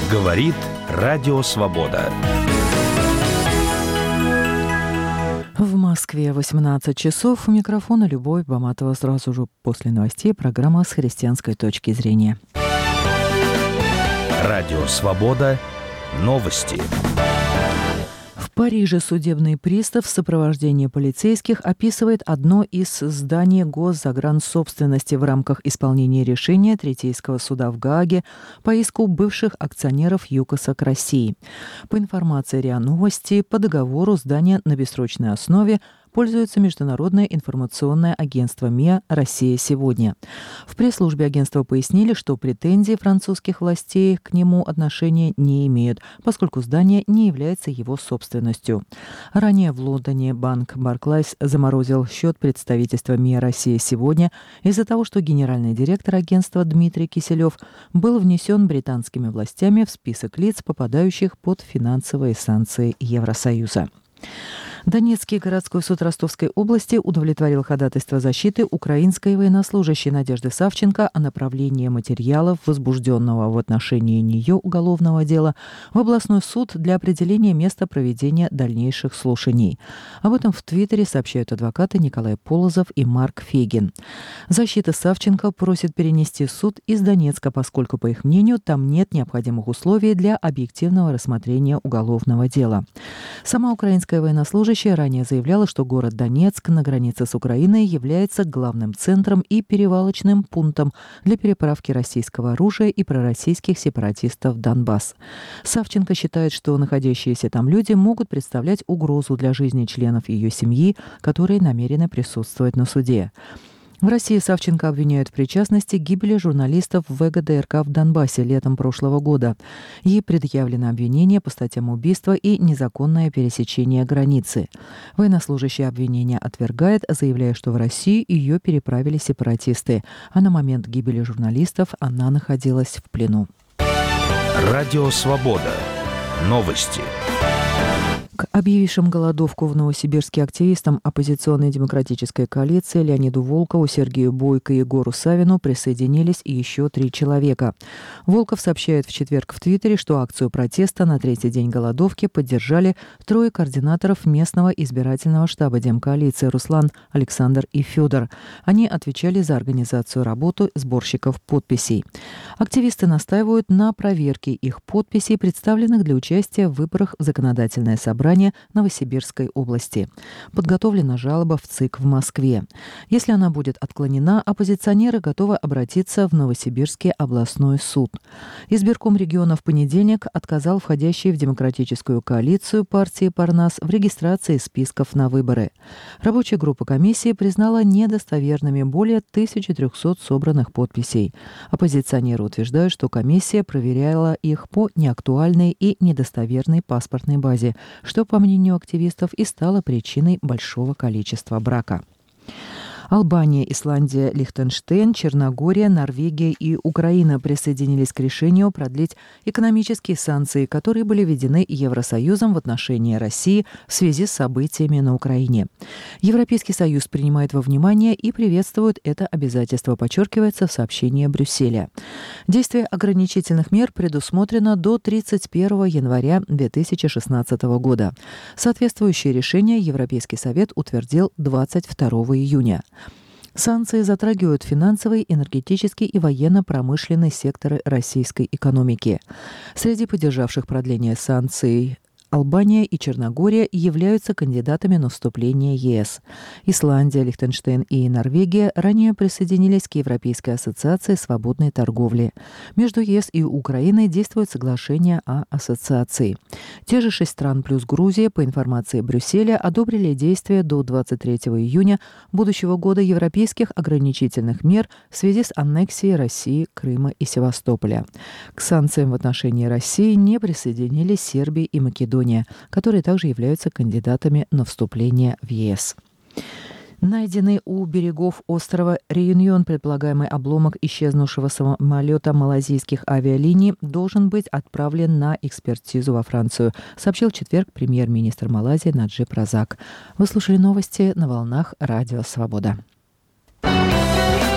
Говорит Радио Свобода. В Москве 18 часов. У микрофона Любовь Баматова. Сразу же после новостей программа с христианской точки зрения. Радио Свобода. Новости. В Париже судебный пристав в сопровождении полицейских описывает одно из зданий госзагрансобственности в рамках исполнения решения Третейского суда в Гааге по иску бывших акционеров ЮКОСа к России. По информации РИА Новости, по договору здание на бессрочной основе пользуется Международное информационное агентство МИА «Россия сегодня». В пресс-службе агентства пояснили, что претензии французских властей к нему отношения не имеют, поскольку здание не является его собственностью. Ранее в Лондоне банк Barclays заморозил счет представительства МИА «Россия сегодня» из-за того, что генеральный директор агентства Дмитрий Киселев был внесен британскими властями в список лиц, попадающих под финансовые санкции Евросоюза. Донецкий городской суд Ростовской области удовлетворил ходатайство защиты украинской военнослужащей Надежды Савченко о направлении материалов возбужденного в отношении нее уголовного дела в областной суд для определения места проведения дальнейших слушаний. Об этом в Твиттере сообщают адвокаты Николай Полозов и Марк Фегин. Защита Савченко просит перенести суд из Донецка, поскольку, по их мнению, там нет необходимых условий для объективного рассмотрения уголовного дела. Сама украинская военнослужащая ранее заявляла, что город Донецк на границе с Украиной является главным центром и перевалочным пунктом для переправки российского оружия и пророссийских сепаратистов в Донбасс. Савченко считает, что находящиеся там люди могут представлять угрозу для жизни членов ее семьи, которые намерены присутствовать на суде. В России Савченко обвиняют в причастности к гибели журналистов в ВГТРК в Донбассе летом прошлого года. Ей предъявлено обвинение по статьям убийства и незаконное пересечение границы. Военнослужащая обвинение отвергает, заявляя, что в Россию ее переправили сепаратисты, а на момент гибели журналистов она находилась в плену. Радио Свобода. Новости. К объявившим голодовку в Новосибирске активистам оппозиционной демократической коалиции Леониду Волкову, Сергею Бойко и Егору Савину присоединились еще 3 человека. Волков сообщает в четверг в Твиттере, что акцию протеста на 3-й день голодовки поддержали 3 координаторов местного избирательного штаба демкоалиции Руслан, Александр и Федор. Они отвечали за организацию работы сборщиков подписей. Активисты настаивают на проверке их подписей, представленных для участия в выборах в законодательное собрание Новосибирской области. Подготовлена жалоба в ЦИК в Москве. Если она будет отклонена, оппозиционеры готовы обратиться в Новосибирский областной суд. Избирком региона в понедельник отказал входящей в демократическую коалицию партии Парнас в регистрации списков на выборы. Рабочая группа комиссии признала недостоверными более 1300 собранных подписей. Оппозиционеры утверждают, что комиссия проверяла их по неактуальной и недостоверной паспортной базе, что, по мнению активистов, и стало причиной большого количества брака. Албания, Исландия, Лихтенштейн, Черногория, Норвегия и Украина присоединились к решению продлить экономические санкции, которые были введены Евросоюзом в отношении России в связи с событиями на Украине. Европейский Союз принимает во внимание и приветствует это обязательство, подчеркивается в сообщении Брюсселя. Действие ограничительных мер предусмотрено до 31 января 2016 года. Соответствующее решение Европейский Совет утвердил 22 июня. Санкции затрагивают финансовый, энергетический и военно-промышленный секторы российской экономики. Среди поддержавших продление санкций Албания и Черногория являются кандидатами на вступление в ЕС. Исландия, Лихтенштейн и Норвегия ранее присоединились к Европейской ассоциации свободной торговли. Между ЕС и Украиной действует соглашение о ассоциации. Те же 6 стран плюс Грузия, по информации Брюсселя, одобрили действия до 23 июня будущего года европейских ограничительных мер в связи с аннексией России, Крыма и Севастополя. К санкциям в отношении России не присоединились Сербия и Македония, которые также являются кандидатами на вступление в ЕС. Найденный у берегов острова Реюньон предполагаемый обломок исчезнувшего самолета малайзийских авиалиний должен быть отправлен на экспертизу во Францию, сообщил в четверг премьер-министр Малайзии Наджиб Разак. Вы слушали новости на волнах Радио Свобода.